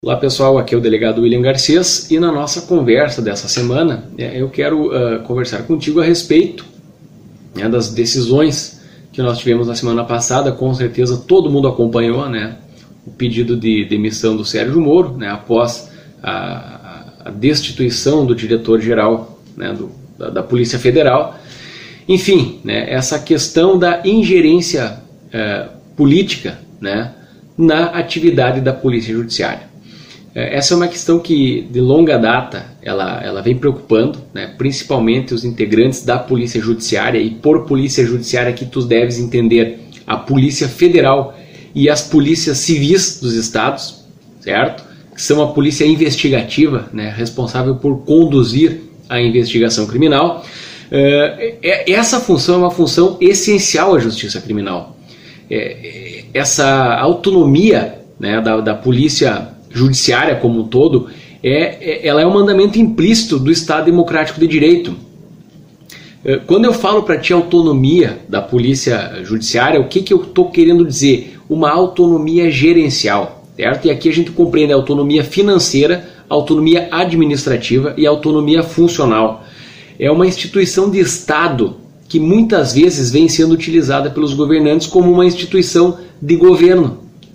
Olá pessoal, aqui é o delegado William Garcês e na nossa conversa dessa semana eu quero conversar contigo a respeito das decisões que nós tivemos na semana passada. Com certeza todo mundo acompanhou o pedido de demissão do Sérgio Moro após a destituição do diretor-geral da Polícia Federal. Enfim, essa questão da ingerência política na atividade da Polícia Judiciária. Essa é uma questão que de longa data ela vem preocupando, principalmente os integrantes da Polícia Judiciária, e por Polícia Judiciária que tu deves entender a Polícia Federal e as polícias civis dos estados, certo? Que são a polícia investigativa, responsável por conduzir a investigação criminal. Essa função é uma função essencial à justiça criminal. Essa autonomia da Polícia Judiciária como um todo, ela é um mandamento implícito do Estado Democrático de Direito. Quando eu falo para ti autonomia da Polícia Judiciária, o que eu estou querendo dizer? Uma autonomia gerencial, certo? E aqui a gente compreende a autonomia financeira, a autonomia administrativa e a autonomia funcional. É uma instituição de Estado que muitas vezes vem sendo utilizada pelos governantes como uma instituição de governo,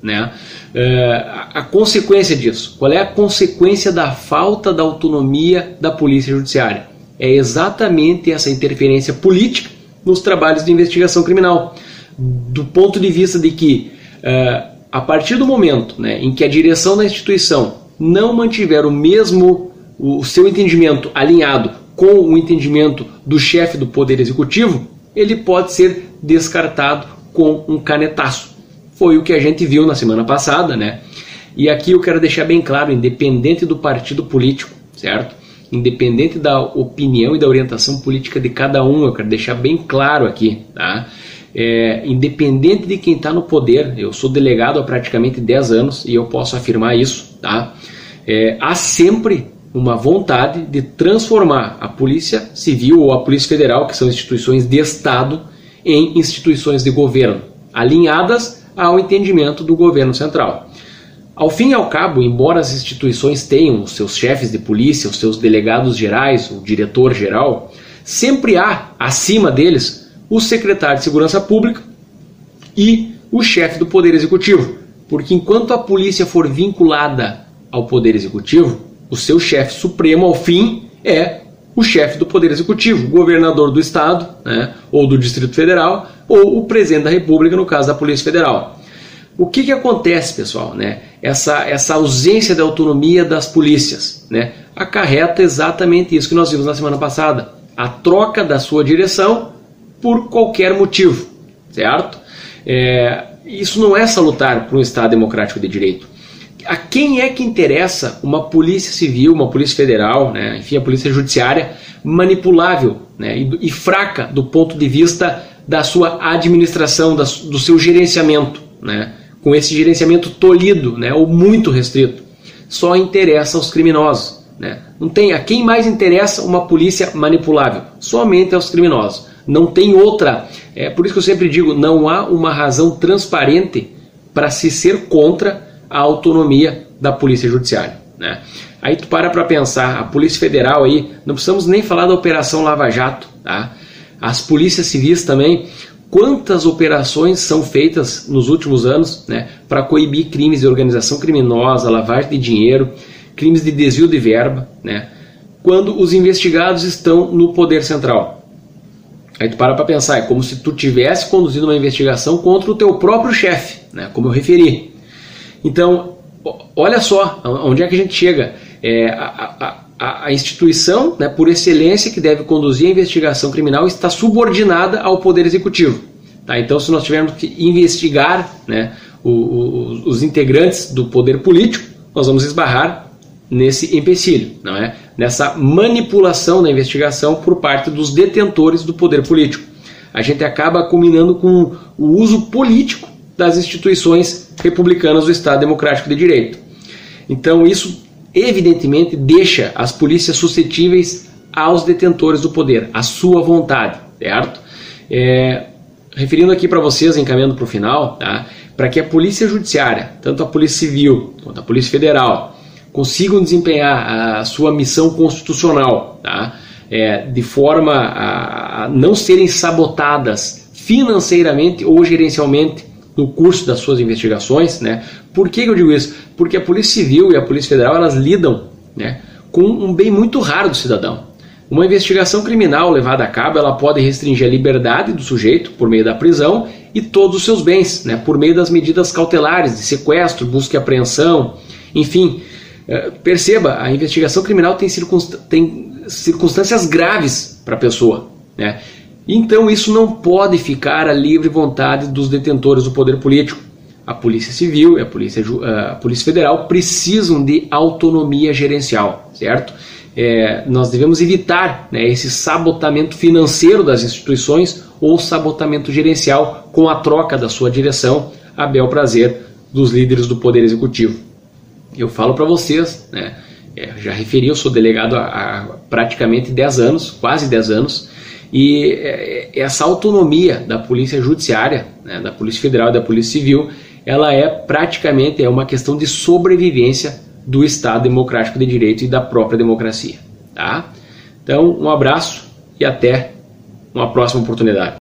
A consequência disso, qual é a consequência da falta da autonomia da Polícia Judiciária? É exatamente essa interferência política nos trabalhos de investigação criminal, do ponto de vista de que a partir do momento em que a direção da instituição não mantiver o seu entendimento alinhado com o entendimento do chefe do Poder Executivo, ele pode ser descartado com um canetaço. Foi o que a gente viu na semana passada, E aqui eu quero deixar bem claro, independente do partido político, certo? Independente da opinião e da orientação política de cada um, eu quero deixar bem claro aqui, tá? Independente de quem está no poder, eu sou delegado há praticamente 10 anos e eu posso afirmar isso, tá? Há sempre uma vontade de transformar a Polícia Civil ou a Polícia Federal, que são instituições de Estado, em instituições de governo, alinhadas ao entendimento do governo central. Ao fim e ao cabo, embora as instituições tenham os seus chefes de polícia, os seus delegados gerais, o diretor-geral, sempre há, acima deles, o secretário de Segurança Pública e o chefe do Poder Executivo. Porque enquanto a polícia for vinculada ao Poder Executivo, o seu chefe supremo, ao fim, é o chefe do Poder Executivo, o governador do Estado, ou do Distrito Federal, ou o presidente da República, no caso da Polícia Federal. O que acontece, pessoal? Essa ausência de autonomia das polícias acarreta exatamente isso que nós vimos na semana passada. A troca da sua direção por qualquer motivo, certo? Isso não é salutar para um Estado democrático de direito. A quem é que interessa uma polícia civil, uma polícia federal, enfim, a polícia judiciária manipulável e fraca do ponto de vista da sua administração, do seu gerenciamento, com esse gerenciamento tolhido ou muito restrito? Só interessa aos criminosos. Não tem, a quem mais interessa uma polícia manipulável? Somente aos criminosos. Não tem outra. Por isso que eu sempre digo, não há uma razão transparente para se ser contra a autonomia da Polícia Judiciária. Aí tu para pensar, a Polícia Federal aí, não precisamos nem falar da Operação Lava Jato, tá? As polícias civis também, quantas operações são feitas nos últimos anos para coibir crimes de organização criminosa, lavagem de dinheiro, crimes de desvio de verba, quando os investigados estão no Poder Central. Aí tu para pensar, é como se tu tivesse conduzido uma investigação contra o teu próprio chefe, como eu referi. Então, olha só onde é que a gente chega. A instituição, por excelência, que deve conduzir a investigação criminal está subordinada ao Poder Executivo. Tá? Então, se nós tivermos que investigar os integrantes do poder político, nós vamos esbarrar nesse empecilho, nessa manipulação da investigação por parte dos detentores do poder político. A gente acaba combinando com o uso político das instituições republicanas do Estado Democrático de Direito. Então isso evidentemente deixa as polícias suscetíveis aos detentores do poder, à sua vontade, certo? Referindo aqui para vocês, encaminhando para o final, tá? Para que a Polícia Judiciária, tanto a Polícia Civil quanto a Polícia Federal, consigam desempenhar a sua missão constitucional, tá? De forma a não serem sabotadas financeiramente ou gerencialmente no curso das suas investigações, né? Por que eu digo isso? Porque a Polícia Civil e a Polícia Federal, elas lidam, né, com um bem muito raro do cidadão. Uma investigação criminal levada a cabo, ela pode restringir a liberdade do sujeito por meio da prisão e todos os seus bens, né, por meio das medidas cautelares de sequestro, busca e apreensão, enfim. Perceba, a investigação criminal tem circunstâncias graves para a pessoa, né? Então isso não pode ficar à livre vontade dos detentores do poder político. A Polícia Civil e a Polícia Federal precisam de autonomia gerencial, certo? Nós devemos evitar, né, esse sabotamento financeiro das instituições ou sabotamento gerencial com a troca da sua direção a bel prazer dos líderes do Poder Executivo. Eu falo para vocês, né, já referi, eu sou delegado há praticamente 10 anos, quase 10 anos, e essa autonomia da Polícia Judiciária, né, da Polícia Federal e da Polícia Civil, ela praticamente uma questão de sobrevivência do Estado Democrático de Direito e da própria democracia. Tá? Então, um abraço e até uma próxima oportunidade.